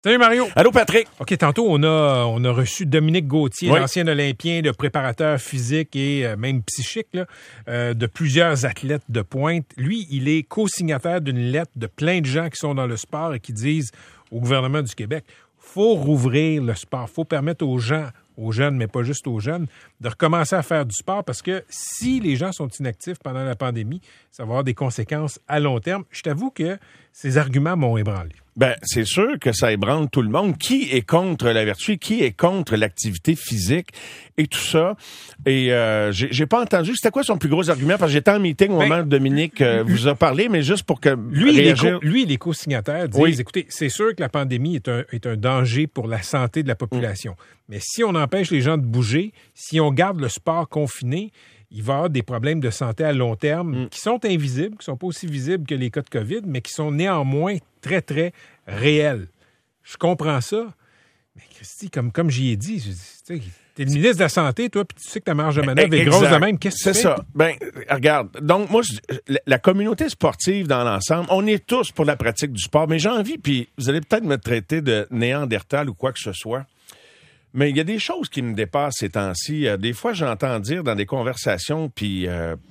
Salut Mario. Allô Patrick. OK, tantôt, on a reçu Dominique Gauthier, l'ancien olympien, de préparateur physique et même psychique là, de plusieurs athlètes de pointe. Lui, il est co-signataire d'une lettre de plein de gens qui sont dans le sport et qui disent au gouvernement du Québec, faut rouvrir le sport, faut permettre aux gens, aux jeunes, mais pas juste aux jeunes, de recommencer à faire du sport parce que si les gens sont inactifs pendant la pandémie, ça va avoir des conséquences à long terme. Je t'avoue que ces arguments m'ont ébranlé. Ben, c'est sûr que ça ébranle tout le monde. Qui est contre la vertu? Qui est contre l'activité physique et tout ça? Et j'ai pas entendu. C'était quoi son plus gros argument? Parce que j'étais en meeting au moment où Dominique vous a parlé, mais juste pour que les co-signataires disent, écoutez, c'est sûr que la pandémie est un danger pour la santé de la population. Mais si on empêche les gens de bouger, si on garde le sport confiné, il va y avoir des problèmes de santé à long terme qui sont invisibles, qui sont pas aussi visibles que les cas de COVID, mais qui sont néanmoins très, très réels. Je comprends ça, mais Christy, comme j'y ai dit, tu es le ministre de la Santé, toi, puis tu sais que ta marge de manœuvre est grosse de même. Qu'est-ce que tu fais? C'est ça. Ben, regarde, donc moi, la communauté sportive dans l'ensemble, on est tous pour la pratique du sport, mais j'ai envie, puis vous allez peut-être me traiter de néandertal ou quoi que ce soit, mais il y a des choses qui me dépassent ces temps-ci. Des fois, j'entends dire dans des conversations, puis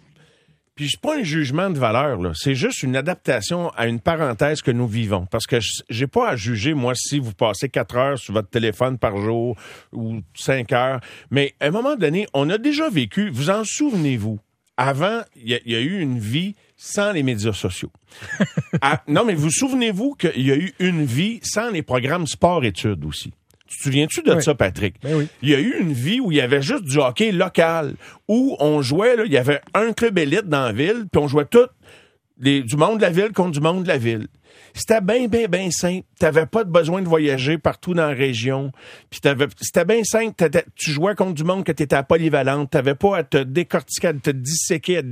c'est pas un jugement de valeur, là. C'est juste une adaptation à une parenthèse que nous vivons. Parce que j'ai pas à juger, moi, si vous passez 4 heures sur votre téléphone par jour ou 5 heures. Mais à un moment donné, on a déjà vécu, vous en souvenez-vous, avant, il y a eu une vie sans les médias sociaux. Non, mais vous souvenez-vous qu'il y a eu une vie sans les programmes sport-études aussi? Tu te souviens-tu de ça, Patrick? Ben oui. Il y a eu une vie où il y avait juste du hockey local, où on jouait, là, il y avait un club élite dans la ville, puis on jouait du monde de la ville contre du monde de la ville. C'était bien simple. T'avais pas de besoin de voyager partout dans la région. Puis c'était bien simple. Tu jouais contre du monde que t'étais à polyvalente. T'avais pas à te décortiquer, à te disséquer,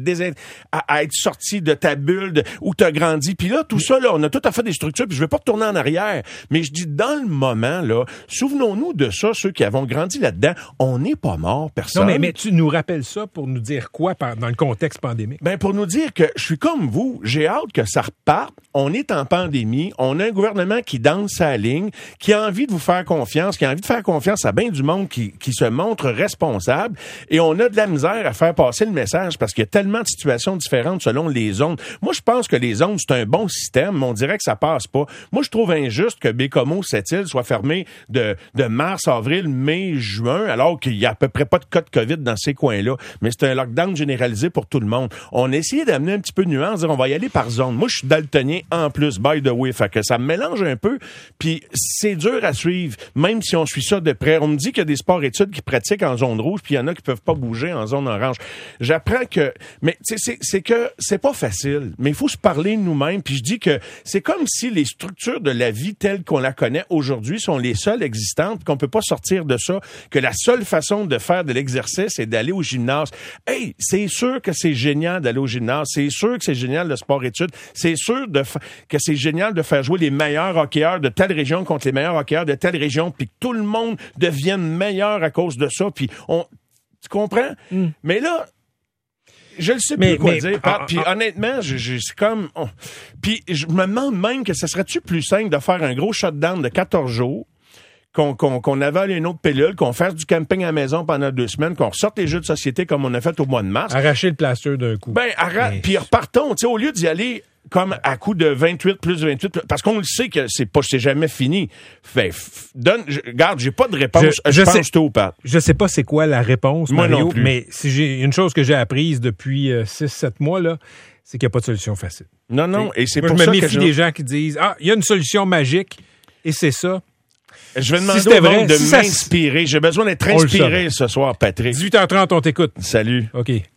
à être sorti de ta bulle où t'as grandi. Puis là, tout ça, là, on a tout à fait des structures. Puis je vais pas retourner en arrière. Mais je dis, dans le moment, là, souvenons-nous de ça, ceux qui avons grandi là-dedans. On n'est pas mort, personne. Non, mais tu nous rappelles ça pour nous dire quoi dans le contexte pandémique? Ben, pour nous dire que je suis comme vous. J'ai hâte que ça reparte. On est en pandémie. On a un gouvernement qui danse sa ligne, qui a envie de vous faire confiance, qui a envie de faire confiance à bien du monde qui se montre responsable. Et on a de la misère à faire passer le message parce qu'il y a tellement de situations différentes selon les zones. Moi, je pense que les zones, c'est un bon système, mais on dirait que ça passe pas. Moi, je trouve injuste que Bécomo, Sept-Îles soit fermé de mars, avril, mai, juin, alors qu'il y a à peu près pas de cas de COVID dans ces coins-là. Mais c'est un lockdown généralisé pour tout le monde. On a essayé d'amener un petit peu de nuance, dire on va y aller par zone. Moi, je suis daltonien en plus, by the way, fait que ça me mélange un peu, puis c'est dur à suivre, même si on suit ça de près. On me dit qu'il y a des sports-études qui pratiquent en zone rouge, puis il y en a qui peuvent pas bouger en zone orange. J'apprends que, mais c'est que c'est pas facile, mais il faut se parler nous-mêmes, puis je dis que c'est comme si les structures de la vie telles qu'on la connaît aujourd'hui sont les seules existantes, qu'on peut pas sortir de ça, que la seule façon de faire de l'exercice est d'aller au gymnase. Hey, c'est sûr que c'est génial d'aller au gymnase, c'est sûr que c'est génial le sport-études, c'est sûr que c'est génial de faire jouer les meilleurs hockeyeurs de telle région contre les meilleurs hockeyeurs de telle région, puis que tout le monde devienne meilleur à cause de ça, puis tu comprends? Mais là, je ne sais plus quoi dire. Puis honnêtement, c'est comme... Puis je me demande même que ça serait-tu plus simple de faire un gros shutdown de 14 jours, qu'on avale une autre pilule, qu'on fasse du camping à la maison pendant 2 semaines, qu'on ressorte les jeux de société comme on a fait au mois de mars. Arracher le plaster d'un coup. Ben, puis repartons, tu sais, au lieu d'y aller comme à coup de 28 plus 28, parce qu'on le sait que c'est jamais fini. Fait, regarde, j'ai pas de réponse. Je pense tout, Pat. Je sais pas c'est quoi la réponse, Moi Mario, non plus. mais si j'ai une chose que j'ai apprise depuis 6-7 mois, là, c'est qu'il n'y a pas de solution facile. Non, et c'est moi, pour je ça me que méfie des gens qui disent « il y a une solution magique, et c'est ça ». Je vais demander au monde de m'inspirer. J'ai besoin d'être inspiré ce soir, Patrick. 18h30, on t'écoute. Salut. OK.